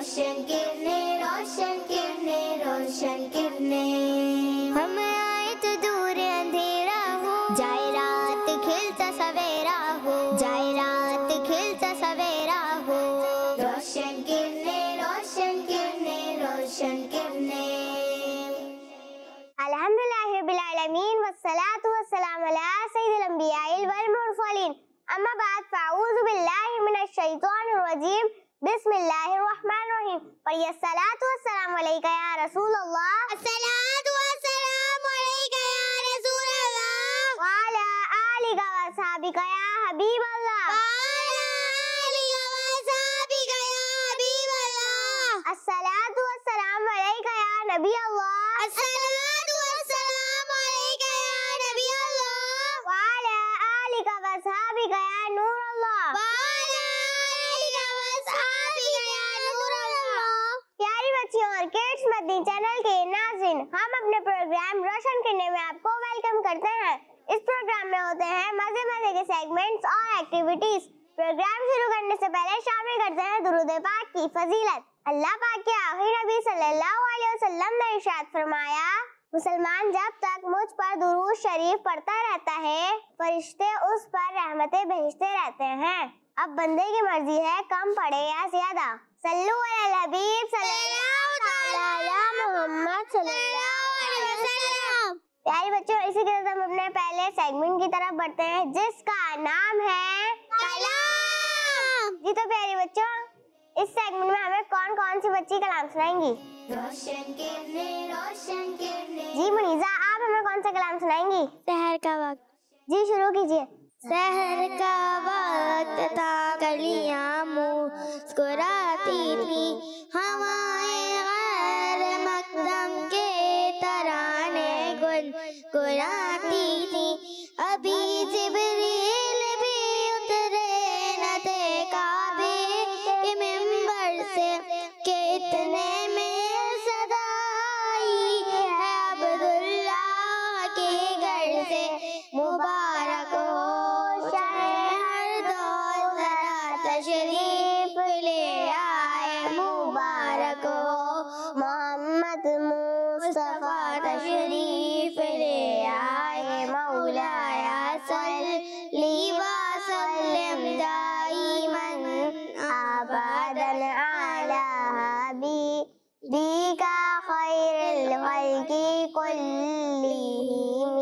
रोशन किरणें, रोशन किरणें, रोशन किरणें। हम आए तो दूर अंधेरा हो, जाए रात खिलता सवेरा हो, जाए रात खिलता सवेरा हो। रोशन किरणें, रोशन किरणें, रोशन किरणें। अल्हम्दुलिल्लाहि रब्बिल आलमीन वस्सलातु वस्सलामु अला सय्यिदिल अंबियाइल वल मुरसलीन। अम्मा बाद फ़अऊज़ु बिल्लाहि मिनश शैतानिर रजीम। बिस्मिल्लाहिर रहमानिर रहीम। पढ़िए अस्सलातु वस्सलामु अलैका या रसूल अल्लाह। अस्सलातु वस्सलामु अलैका या रसूल अल्लाह। व अला आलिका व असहाबिका या हबीब अल्लाह। व अला आलिका व असहाबिका या हबीब अल्लाह। अस्सलातु वस्सलामु अलैका या नबी अल्लाह। अस्सलातु वस्सलामु अलैका या नबी अल्लाह। व अला आलिका व असहाबिका या नूर अल्लाह। प्यारी बच्चियों और किड्स मदनी चैनल के नाज़रीन, हम अपने प्रोग्राम रोशन करने में आपको वेलकम करते हैं। इस प्रोग्राम में होते हैं मजे मजे के सेगमेंट्स और एक्टिविटीज। प्रोग्राम शुरू करने से पहले शामिल करते हैं दुरूद पाक की फजीलत। अल्लाह पाक के आखिरी नबी सल्लल्लाहु अलैहि वसल्लम ने इरशाद फरमाया, मुसलमान जब तक मुझ पर दुरूद शरीफ पढ़ता रहता है, फरिश्ते उस पर रहमतें भेजते रहते हैं। अब बंदे की मर्जी है कम पढ़े या ज्यादा। सल्लु अलल हबीब सल्लल्लाहु तआला अला मुहम्मद सल्लल्लाहु अलैहि वसल्लम। प्यारे बच्चों, इसी के साथ हम अपने पहले सेगमेंट की तरफ बढ़ते हैं जिसका नाम है कलाम। जी तो प्यारे बच्चों, इस सेगमेंट में हमें कौन कौन सी बच्ची कलाम सुनाएंगी? रोशन किरणें, रोशन किरणें। जी मुनीजा, आप हमें कौन सा कलाम सुनाएंगी? सहर का वक्त। जी शुरू कीजिए। सहर का वक्त था, कलियां मुस्कुराती थी, हवाएं गैर मकदम के तराने गुनगुनाती थी। अभी जिब्रील भी उतरे न थे काबे के मिंबर से, के इतने में सदा आई है अब्दुल्लाह के घर से। मुबारक हो तशरीफ ले आए, मुबारक हो मोहम्मद मुस्तफा तशरीफ ले आए। मौलाया सल्ली व सल्लिम दाइमन अबदन अला हबीबिका खैरिल खल्क़ि कुल्लिहिम।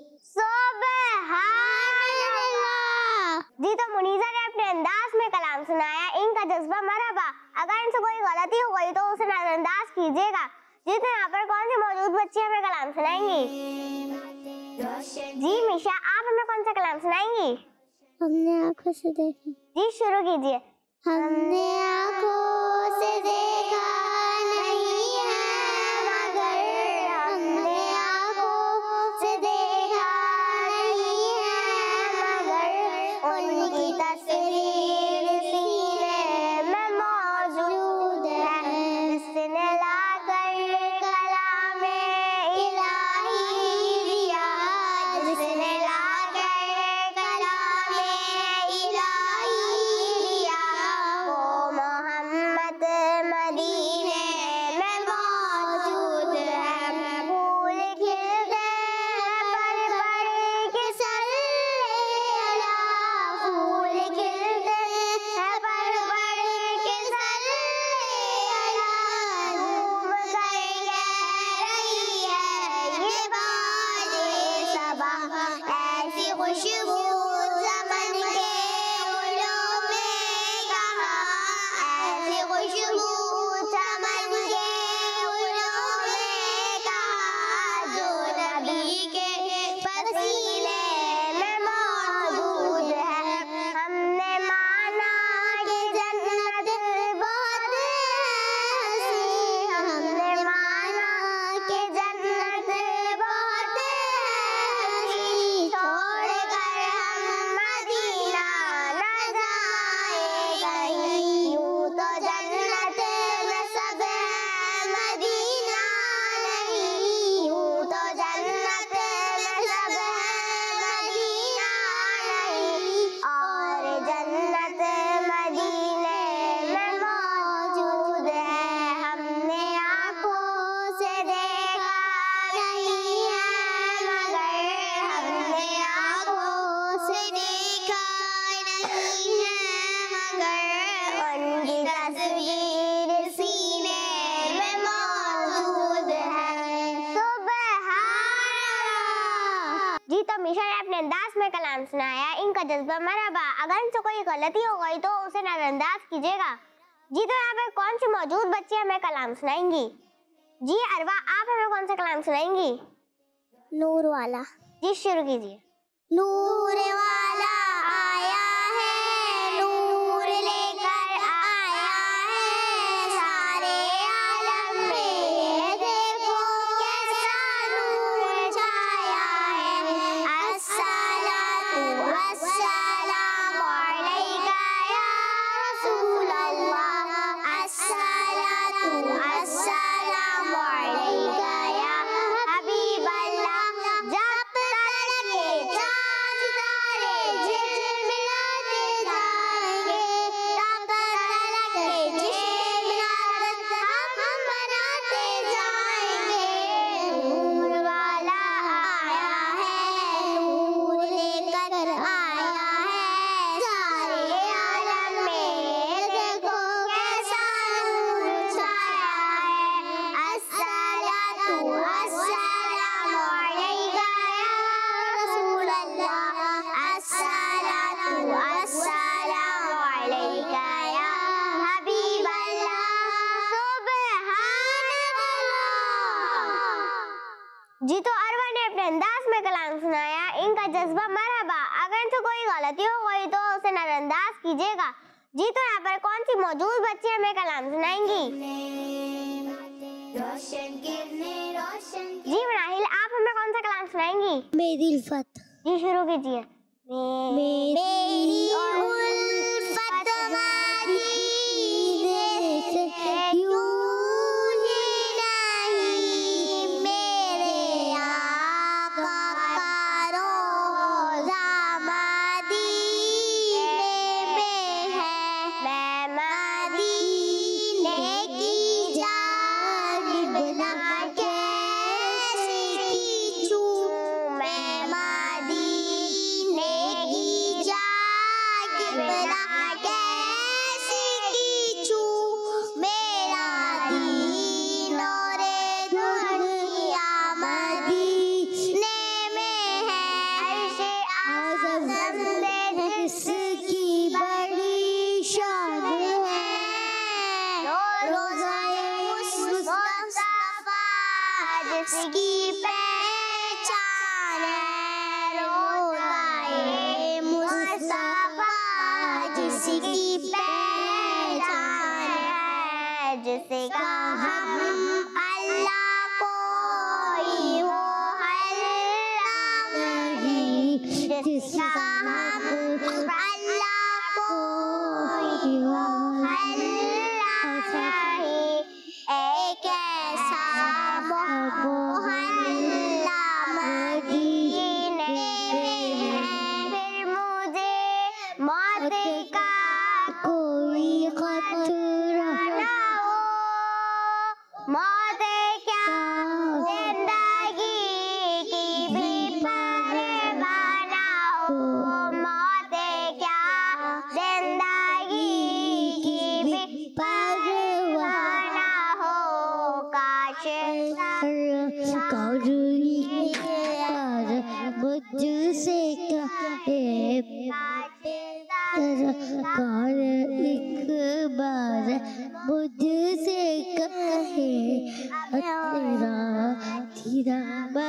जी तो मुनीजा ने अपने अंदाज में कलाम सुनाया, इनका जज्बा मरहबा। अगर इनसे कोई गलती हो गई तो उसे नजरअंदाज कीजिएगा। जी तो यहाँ पर कौन सी मौजूद बच्ची हमें कलाम सुनाएंगी? जी मिशा, आप हमें कौन सा कलाम सुनाएंगी? हमने आँखों से देखा। जी शुरू कीजिए। हमने आँखों से देखा नहीं है मगर, हमने आँखों से देखा नहीं है मगर, उनकी तस्वीर सीने में मौजूद है। जिसने लाकर कलामे इलाही दिया, जिसने लाकर कलामे इलाही दिया, वो मोहम्मद सुनाया, इनका जज्बा मरहबा। अगर इनसे कोई गलती हो गई तो उसे नजरअंदाज कीजिएगा। जी तो यहाँ पर कौन सी मौजूद बच्ची हमें कलाम सुनाएंगी? जी अरवा, आप हमें कौन सा कलाम सुनाएंगी? नूर वाला। जी शुरू कीजिए। नूर वाला आया है, नूर लेकर आया है, सारे आलम में देखो कैसा नूर छाया है। अस्सलातु वस्सलामु अलैका या रसूल अल्लाह, अस्सलातु वस्सलामु अलैका या हबीब अल्लाह। जब तक ये चाँद तारे झिलमिलाते जाएंगे, तब तक ये जिस्म हम बनाते जाएंगे। नूर वाला आया है, नूर लेकर आया है, सारे आलम में देखो कैसा नूर छाया है। अस्सलातु वस्सलामु अलैका या रसूल अल्लाह, अस्सलातु वस्सलामु अलैका या हबीब अल्लाह। सुब्हान अल्लाह। जी तो अरवा ने अपने अंदाज में कलाम सुनाया, इनका जज्बा मरहबा। अगर इनसे कोई गलती हो गई तो उसे नजरअंदाज कीजिएगा। जी तो यहाँ पर कौन सी मौजूद बच्ची हमें कलाम सुनाएंगी? जी मनाहिल, आप हमें कौन सा कलाम सुनाएंगी? मेरी उल्फत। जी शुरू कीजिए। मेरी उल्फत मदीने से यूं ही नहीं, मेरे आका का रोज़ा मदीने में है। मैं मदीने की जानिब ना कैसे खींचूं, मैं मदीने की जानिब ना कैसे खींचूं। मेरा दीन और दुनिया मदीने में है। अर्शे आज़म में जिसकी बड़ी शान है, रोज़ाए मुस्तफ़ा जिसकी पहचान है। रोज़ाए मुस्तफ़ा जिसकी पहचान है। जिसे हम अल्लाह कोई हो अल्लाह नहीं, जिसका हम अल्लाह कोई हो अल्लाह नहीं। एक ऐसा मोहल्ला मदीने में है, फिर मुझे मौत का कोई खतरा ना हो। मौत क्या जिंदगी की भी परवाह ना हो। मौत क्या जिंदगी की भी परवाह ना हो। काश मुझसे कहे कार एक बार मुझसे कहे, तेरा तेरा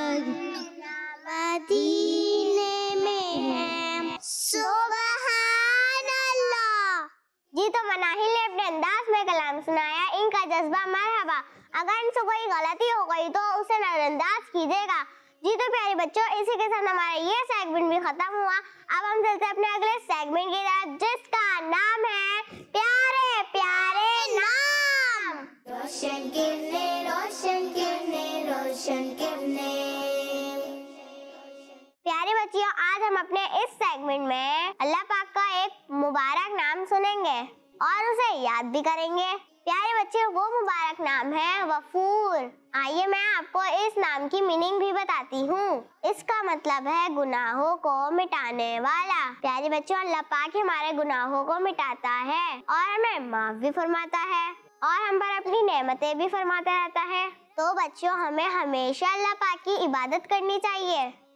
मदीने में है। सुब्हान अल्लाह। जी तो मनाहिल ने अपने अंदाज में कलाम सुनाया, इनका जज्बा मरहबा। अगर इनसे कोई गलती हो गई तो उसे नजरअंदाज कीजिएगा। जी तो प्यारे बच्चों, इसी के साथ हमारा ये सेगमेंट भी खत्म हुआ। अब हम चलते हैं अपने अगले सेगमेंट की तरफ, जिसका नाम है प्यारे प्यारे नाम। रोशन किरने, रोशन किरने, रोशन किरने। प्यारे बच्चियों, आज हम अपने इस सेगमेंट में अल्लाह पाक का एक मुबारक नाम सुनेंगे और उसे याद भी करेंगे। प्यारे बच्चियों, वो मुबारक नाम है गफूर। आइए मैं आपको इस नाम की मीनिंग भी बताती हूँ। इसका मतलब है गुनाहों को मिटाने वाला। प्यारे बच्चों, अल्लाह पाक हमारे गुनाहों को मिटाता है और हमें माफ भी फरमाता है और हम पर अपनी नेमतें भी फरमाता रहता है। तो बच्चों, हमें हमेशा अल्लाह पाक की इबादत करनी चाहिए।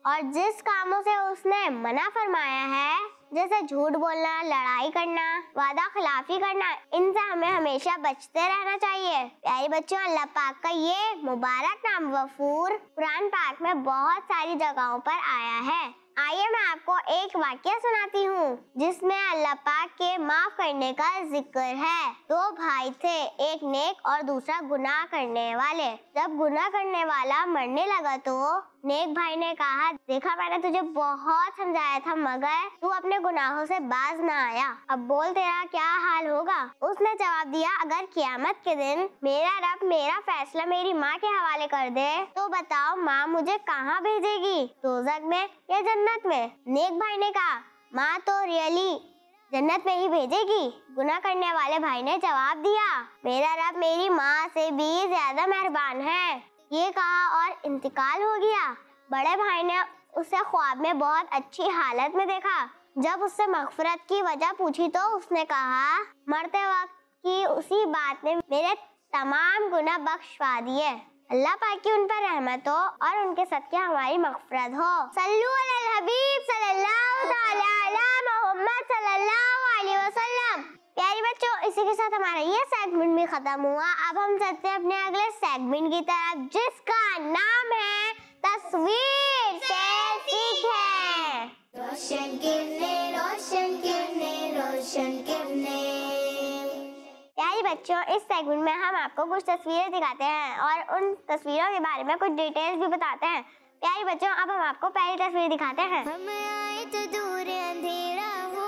और जिस कामों से उसने मना फरमाया है, जैसे झूठ बोलना, लड़ाई करना, वादा खिलाफी करना, इनसे हमें हमेशा बचते रहना चाहिए। प्यारे बच्चों, अल्लाह पाक का ये मुबारक नाम गफूर कुरान पाक में बहुत सारी जगहों पर आया है। आइए मैं आपको एक वाकया सुनाती हूँ जिसमें अल्लाह पाक के माफ करने का जिक्र है। दो भाई थे, एक नेक और दूसरा गुनाह करने वाले। जब गुनाह करने वाला मरने लगा तो नेक भाई ने कहा, देखा मैंने तुझे बहुत समझाया था मगर तू अपने गुनाहों से बाज ना आया, अब बोल तेरा क्या हाल होगा। उसने जवाब दिया, अगर कियामत के दिन मेरा रब मेरा फैसला मेरी माँ के हवाले कर दे तो बताओ माँ मुझे कहाँ भेजेगी, दोज़ख में या जन्नत में। नेक भाई ने कहा, माँ तो रियली जन्नत में ही भेजेगी। गुनाह करने वाले भाई ने जवाब दिया, मेरा रब मेरी माँ से भी ज्यादा मेहरबान है। ये कहा और इंतकाल हो गया। बड़े भाई ने उसे ख्वाब में बहुत अच्छी हालत में देखा। जब उससे मगफिरत की वजह पूछी तो उसने कहा, मरते वक्त की उसी बात ने मेरे तमाम गुनाह बख्शवा दिए। अल्लाह पाक की उन पर रहमत हो और उनके सदके हमारी मगफिरत हो। सल्लु अलल हबीब सल्लल्लाहु तआला अला मोहम्मद सल्लल्लाहु अलैहि वसल्लम। प्यारे बच्चों, इसी के साथ हमारा ये सेगमेंट भी खत्म हुआ। अब हम चलते हैं अपने अगले सेगमेंट की तरफ जिसका नाम है तस्वीर से सीखें। रोशन किरने, रोशन किरने, रोशन किरने। प्यारे बच्चों, इस सेगमेंट में हम आपको कुछ तस्वीरें दिखाते हैं और उन तस्वीरों के बारे में कुछ डिटेल्स भी बताते हैं। प्यारे बच्चों, अब हम आपको पहली तस्वीर दिखाते हैं। हम आए तो दूर अंधेरा हो,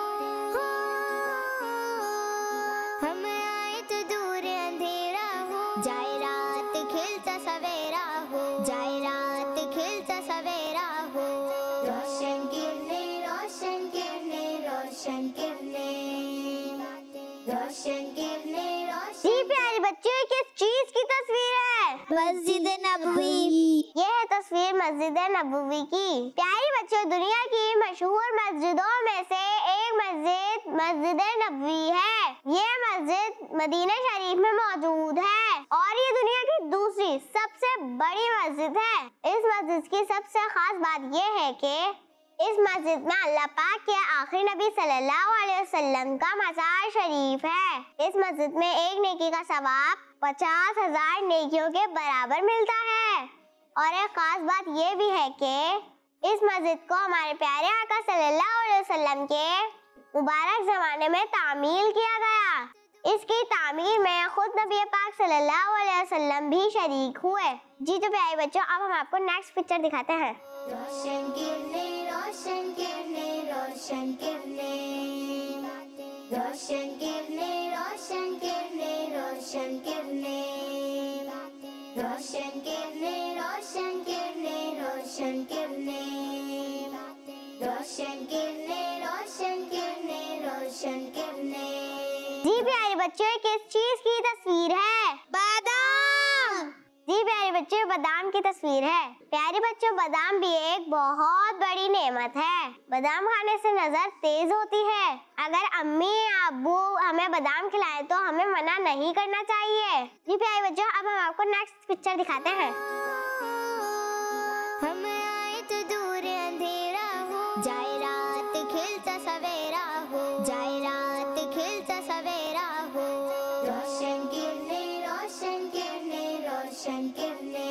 हम आए तो दूर अंधेरा हो, जाए रात खिलता सवेरा हो, जाए रात खिलता सवेरा हो। रोशन किरने, रोशन किरने, रोशन किरने, रोशन किरने, रोशन। जी प्यारे बच्चों, ये किस चीज की तस्वीर है? मस्जिद नबवी। ये है तस्वीर मस्जिद नबवी की। प्यारे बच्चों, दुनिया की मशहूर मस्जिदों में से एक मस्जिद मस्जिद नबवी है। ये मस्जिद मदीना शरीफ में मौजूद है और ये दुनिया की दूसरी सबसे बड़ी मस्जिद है। इस मस्जिद की सबसे खास बात ये है कि इस मस्जिद में अल्लाह पाक के आखिरी नबी सल्लल्लाहु अलैहि वसल्लम का मज़ार शरीफ है। इस मस्जिद में एक नेकी का सवाब 50,000 नेकियों के बराबर मिलता है। और एक खास बात ये भी है कि इस मस्जिद को हमारे प्यारे आका सल्लल्लाहु अलैहि वसल्लम के मुबारक जमाने में तामील किया गया। इसकी तामीर में खुद नबी पाक सल्लल्लाहु अलैहि वसल्लम भी शरीक हुए। जी तो प्यारे बच्चों, अब हम आपको नेक्स्ट पिक्चर दिखाते हैं। रोशन किरने, रोशन किरने, रोशन किरने, रोशन किरने, रोशन किरने, रोशन किरने, रोशन किरने, रोशन किरने, रोशन किरने, रोशन किरने, रोशन किरने, रोशन किरने। जी प्यारे बच्चों, ये किस चीज की तस्वीर है? बादाम। जी प्यारे बच्चों, बादाम की तस्वीर है। प्यारे बच्चों, बादाम भी एक बहुत बड़ी नेमत है। बादाम खाने से नजर तेज होती है। अगर अम्मी या अब्बू हमें बादाम खिलाएं तो हमें मना नहीं करना चाहिए। जी प्यारे बच्चों, अब हम आपको नेक्स्ट पिक्चर दिखाते हैं। हम आए तो दूर अंधेरा हो, जाए रात खिलता सवेरा हो, जाए रात खिलता सवेरा हो। रोशन किरने, रोशन किरने, रोशन किरने,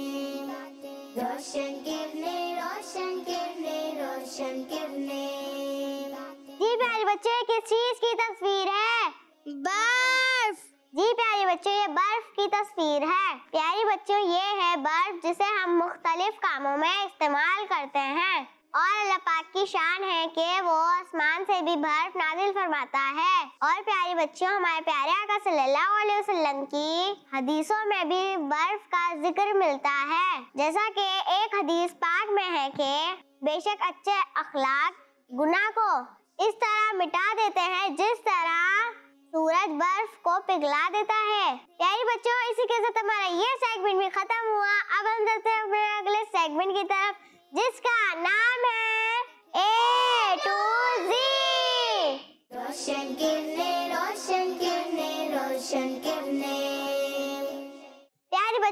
रोशन किरने, रोशन किरने, रोशन किरने। जी प्यारे बच्चों, ये किस चीज की तस्वीर है? बर्फ। जी प्यारे बच्चों, ये बर्फ की तस्वीर है। प्यारे बच्चों, ये है बर्फ जिसे हम मुख्तलिफ कामों में इस्तेमाल करते हैं और अल्लाह पाक की शान है कि वो आसमान से भी बर्फ नाजिल फरमाता है। और प्यारे बच्चों, हमारे प्यारे आका सल्लल्लाहु अलैहि वसल्लम की हदीसों में भी बर्फ का जिक्र मिलता है। जैसा कि एक हदीस पाक में है कि बेशक अच्छे अखलाक गुनाह को इस तरह मिटा देते हैं जिस तरह सूरज बर्फ को पिघला देता है। प्यारे बच्चों, इसी के साथ हमारा ये सेगमेंट भी खत्म हुआ। अब हम चलते हैं अपने अगले सेगमेंट की तरफ जिसका नाम है A to Z। रोशन किरने, रोशन किरने, रोशन किरने। प्यारे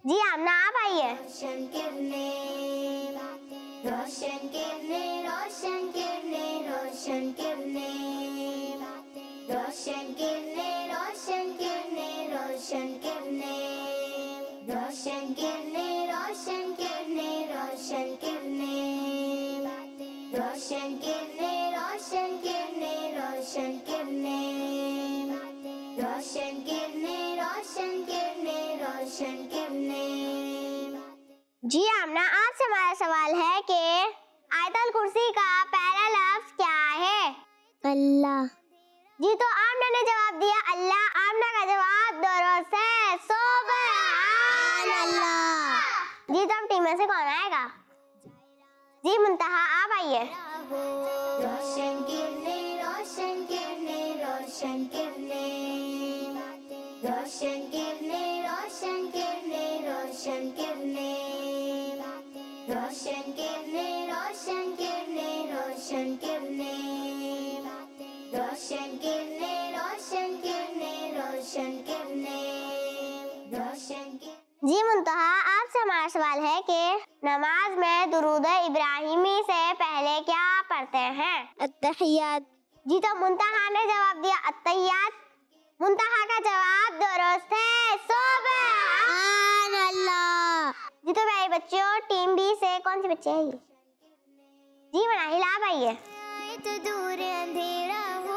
जी आमना आप आइए। रोशन किरणें, रोशन किरणें, रोशन किरणें, रोशन किरणें, रोशन किरणें, रोशन किरणें, रोशन किरणें, रोशन किरणें, रोशन किरणें, रोशन किरणें, रोशन किरणें, रोशन किरणें, रोशन किरणें, रोशन किरणें, रोशन किरणें, रोशन किरणें। जी आमना आपसे हमारा सवाल है कि आयतल कुर्सी का पहला लफ्ज क्या है? अल्लाह। जी तो आमना ने जवाब दिया अल्लाह। आमना का जवाब दुरुस्त है, सुभान अल्लाह। जी तो अब टीम में से कौन आएगा? जी मुंतहा आप आइए। रोशन किरणें, रोशन किरणें, रोशन किरणें, रोशन किरणें, रोशन किरणें, रोशन किरणें, रोशन किरणें, रोशन किरणें, रोशन किरणें, रोशन किरणें, रोशन किरणें, रोशन किरणें, रोशन किरणें। जी मुंतहा आपसे हमारा सवाल है कि नमाज में दुरूद इब्राहिमी से पहले क्या पढ़ते हैं? अत्तहियात। जी तो मुंतहा ने जवाब दिया अत्तहियात। मुंतहा का जवाब दुरुस्त है, सुभान अल्लाह। जी तो मेरे बच्चों टीम बी से कौन से बच्चे हैं ये? जी मनाहिल आप आइए। तो दूर अंधेरा हो,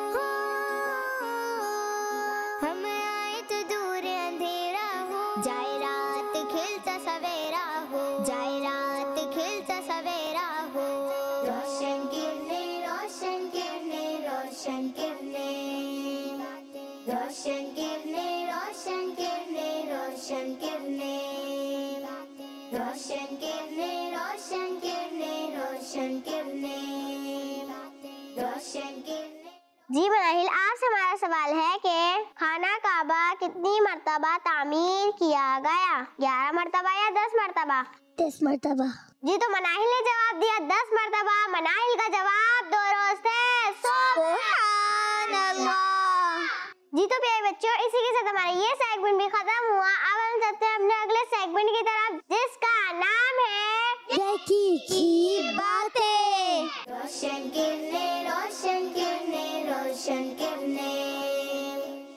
हम आए तो दूर अंधेरा हो, जाए रात खिलता सवेरा हो, जाए रात खिलता सवेरा हो। रोशन किरणें, रोशन किरणें, रोशन किरणें, रोशन किरणें, रोशन किरणें, रोशन किरणें, रोशन किरणें, रोशन किरणें, रोशन किरणें, रोशन किरणें। जी मनाहिल आपसे हमारा सवाल है कि खाना काबा कितनी मर्तबा तामीर किया गया? 11 मर्तबा या 10 मर्तबा? 10 मर्तबा। जी तो मनाहिल ने जवाब दिया 10 मर्तबा। मनाहिल का जवाब दुरुस्त है, सुभान अल्लाह। जी तो प्यारे बच्चों इसी के साथ हमारा ये सेगमेंट भी खत्म हुआ। अब हम चलते हैं अपने अगले सेगमेंट की तरफ जिसका नाम है हकीकी बातें। रोशन किरणें, रोशन किरणें, रोशन किरणें।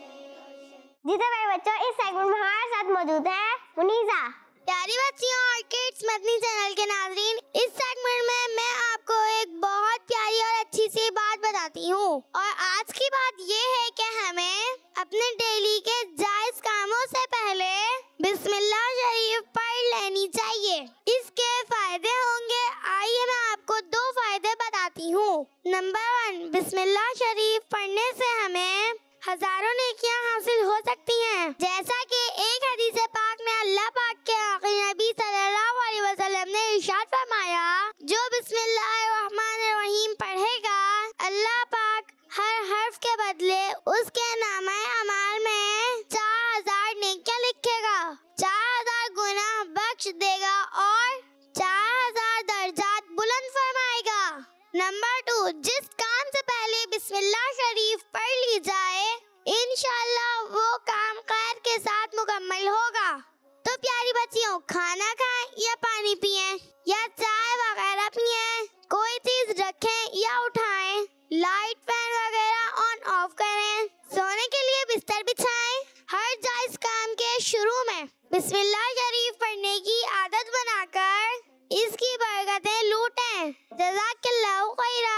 जी तो मेरे बच्चों इस सेगमेंट में हमारे साथ मौजूद है मुनीसा। प्यारी बच्चियों और किड्स मदनी चैनल के नाज़रीन, इस सेगमेंट में मैं आपको एक बहुत प्यारी और अच्छी सी बात बताती हूँ। और आज की बात ये है कि हमें अपने डेली के जायज कामों से पहले बिस्मिल्लाह शरीफ पढ़ लेनी चाहिए। इसके फायदे होंगे। आइए मैं आपको 2 फायदे बताती हूँ। नंबर 1, बिस्मिल्लाह शरीफ पढ़ने से हमें हजारों नेकियां हासिल हो सकती हैं। जैसा कि एक हदीस पाक में अल्लाह पाक के आखिरी नबी सल्लल्लाहु अलैहि वसल्लम ने इरशाद फरमाया, जो बिस्मिल्लाहिर्रहमानिर्रहीम पढ़ेगा अल्लाह पाक हर हर्फ के बदले उसके नामे अमाल में 4000 नेकियां लिखेगा, 4000 गुनाह बख्श देगा और 4000 दर्जात बुलंद फरमाएगा। नंबर 2, जिस काम से पहले बिस्मिल्लाह शरीफ पढ़ ली जाए इंशाअल्लाह वो काम खैर के साथ मुकम्मल होगा। तो प्यारी बच्चियों, खाना खाएं या पानी पिएं या चाय वगैरह पिएं, कोई चीज रखें या उठाएं, लाइट फैन वगैरह ऑन ऑफ करें, सोने के लिए बिस्तर बिछाएं। हर जायज काम के शुरू में बिस्मिल्लाह शरीफ पढ़ने की आदत बनाकर इसकी बरकतें लूटें। जज़ाकल्लाहु खैरा।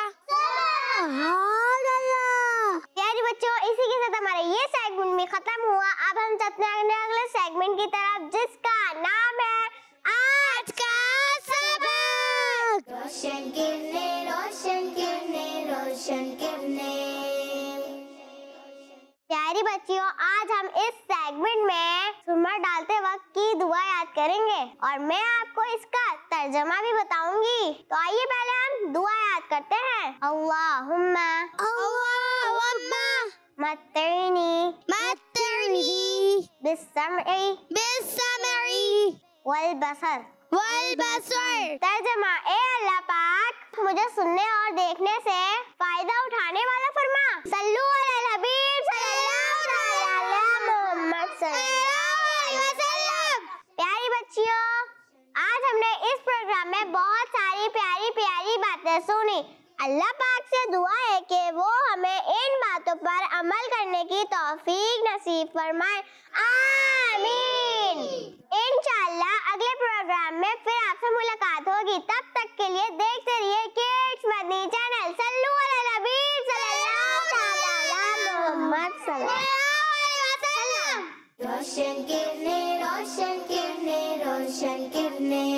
प्यारे बच्चों इसी के साथ हमारा ये सेगमेंट भी खत्म हुआ। अब हम चलते हैं अगले सेगमेंट की तरफ जिसका नाम है आज का सबक। रोशन किरणें, रोशन किरणें, रोशन किरणें। प्यारी बच्चियों आज हम इस सेगमेंट में सुरमा डालते वक्त की दुआ याद करेंगे और मैं आपको इसका तर्जमा भी बताऊंगी। तो आइए पहले हम दुआ याद करते हैं। अल्लाहुम्मा मत्तरनी बिस्समई वल बसर। तर्जमा, ए अल्लाह पाक मुझे सुनने और देखने से फायदा उठाने वाला फरमा। सल्लु अलल हबीब सल्लल्लाहु अलैहि वसल्लम। हमारी प्यारी प्यारी बातें सुनी। अल्लाह पाक से दुआ है कि वो हमें इन बातों पर अमल करने की तौफीक नसीब फरमाए। आमीन। इंशाअल्लाह अगले प्रोग्राम में फिर आपसे मुलाकात होगी। तब तक के लिए देखते रहिए किड्स मदनी चैनल। सल्लू अला नबी सल्लल्लाहु अलैहि मोहम्मद सल्लल्लाहु अलैहि वसल्लम। रोशन किरणें रोशन किरणें रोशन किरणें